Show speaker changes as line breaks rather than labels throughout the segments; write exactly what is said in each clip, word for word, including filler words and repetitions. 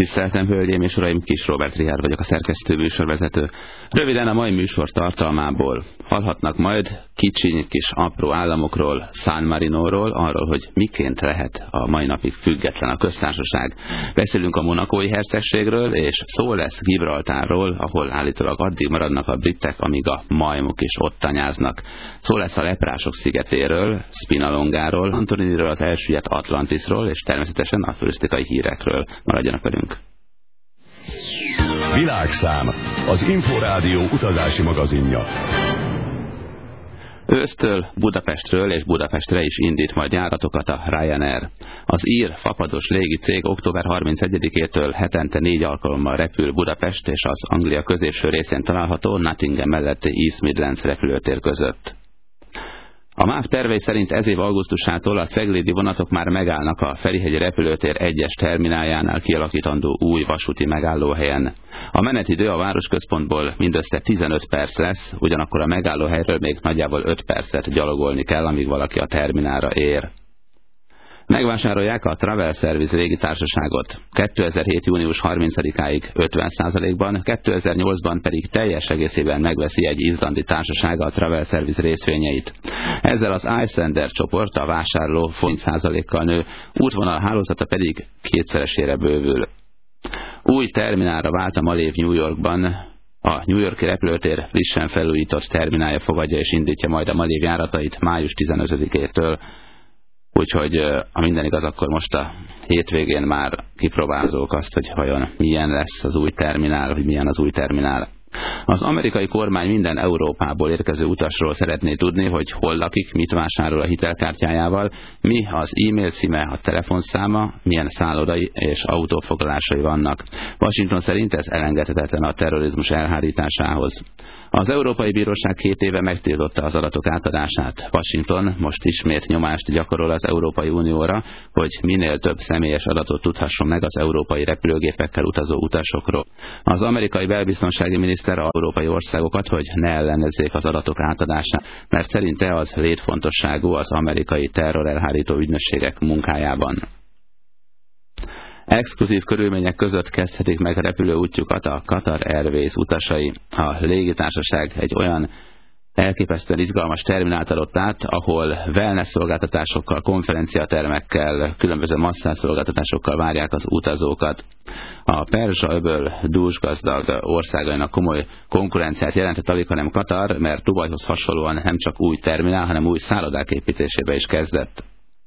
Tiszteltem, hölgyeim és uraim, Kis Róbert Richárd vagyok, a szerkesztő műsorvezető. Röviden a mai műsor tartalmából hallhatnak majd kicsiny kis apró államokról, San Marinóról, arról, hogy miként lehet a mai napig független a köztársaság. Beszélünk a monakói hercegségről, és szó lesz Gibraltárról, ahol állítólag addig maradnak a britek, amíg a majmok is ott tanyáznak. Szó lesz a leprások szigetéről, Spinalongáról, Antoniniről, az elsüllyedt Atlantisról, és természetesen a turisztikai hírekről. Maradjanak velünk!
Világszám, az Inforádió utazási magazinja.
Ősztől Budapestről és Budapestre is indít majd járatokat a Ryanair. Az ír fapados légicég október harmincegyedikétől hetente négy alkalommal repül Budapest és az Anglia középső részén található Nottingham melletti East Midlands repülőtér között. A MÁV tervei szerint ez év augusztusától a ceglédi vonatok már megállnak a Ferihegyi repülőtér egyes termináljánál kialakítandó új vasúti megállóhelyen. A menetidő a városközpontból mindössze tizenöt perc lesz, ugyanakkor a megállóhelyről még nagyjából öt percet gyalogolni kell, amíg valaki a terminálra ér. Megvásárolják a Travel Service légitársaságot. kétezer-hét. június harmincadikáig ötven százalékban, kétezer-nyolcban pedig teljes egészében megveszi egy izlandi társaság a Travel Service részvényeit. Ezzel az Icelandair csoport a vásárló forint százalékkal nő, útvonal hálózata pedig kétszeresére bővül. Új terminálra vált a Malév New Yorkban. A New Yorki repülőtér frissen felújított terminálja fogadja és indítja majd a Malév járatait május tizenötödikétől. Úgyhogy ha minden igaz, akkor most a hétvégén már kipróbálzók azt, hogy vajon milyen lesz az új terminál, vagy milyen az új terminál. Az amerikai kormány minden Európából érkező utasról szeretné tudni, hogy hol lakik, mit vásárol a hitelkártyájával, mi az e-mail címe, a telefonszáma, milyen szállodai és autófoglalásai vannak. Washington szerint ez elengedhetetlen a terrorizmus elhárításához. Az Európai Bíróság két éve megtiltotta az adatok átadását. Washington most ismét nyomást gyakorol az Európai Unióra, hogy minél több személyes adatot tudhasson meg az európai repülőgépekkel utazó utasokról. Az amerikai belbiztonsági miniszter a európai országokat, hogy ne ellenezzék az adatok átadását, mert szerinte az létfontosságú az amerikai terrorelhárító ügynökségek munkájában. Exkluzív körülmények között kezdhetik meg a repülőútjukat a Qatar Airways utasai. A légitársaság egy olyan elképesztően izgalmas terminált adott át, ahol wellness szolgáltatásokkal, konferenciatermekkel, különböző masszázs szolgáltatásokkal várják az utazókat. A Perzsa-öböl dúsgazdag országainak komoly konkurenciát jelentett alig, hanem Katar, mert Dubajhoz hasonlóan nem csak új terminál, hanem új szállodák építésébe is kezdett.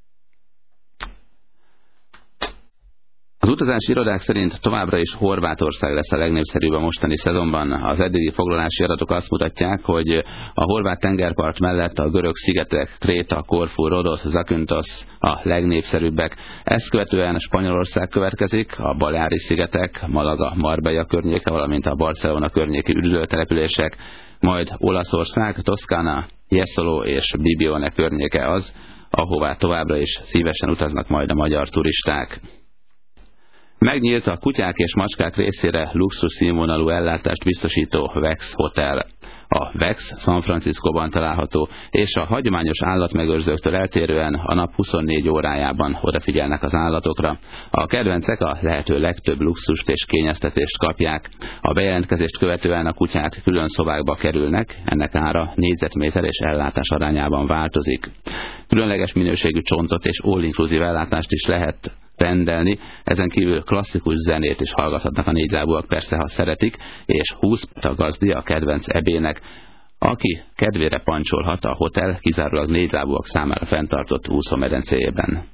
Az utazási irodák szerint továbbra is Horvátország lesz a legnépszerűbb a mostani szezonban. Az eddigi foglalási adatok azt mutatják, hogy a horvát tengerpart mellett a görög szigetek, Kréta, Korfu, Rodos, Zakynthos a legnépszerűbbek. Ezt követően Spanyolország következik, a Baleári-szigetek, Malaga, Marbella környéke, valamint a Barcelona környéki üdülőtelepülések, majd Olaszország, Toszkána, Jesolo és Bibione környéke az, ahová továbbra is szívesen utaznak majd a magyar turisták. Megnyílt a kutyák és macskák részére luxus színvonalú ellátást biztosító Vex Hotel. A Vex San Franciscóban található, és a hagyományos állatmegőrzőktől eltérően a nap huszonnégy órájában odafigyelnek az állatokra. A kedvencek a lehető legtöbb luxust és kényeztetést kapják. A bejelentkezést követően a kutyák külön szobákba kerülnek, ennek ára négyzetméter és ellátás arányában változik. Különleges minőségű csontot és all-inclusive ellátást is lehet rendelni, ezen kívül klasszikus zenét is hallgathatnak a négylábúak, persze, ha szeretik, és húsz a gazdi a kedvenc ebének, aki kedvére pancsolhat a hotel kizárólag négylábúak számára fenntartott úszómedencéjében.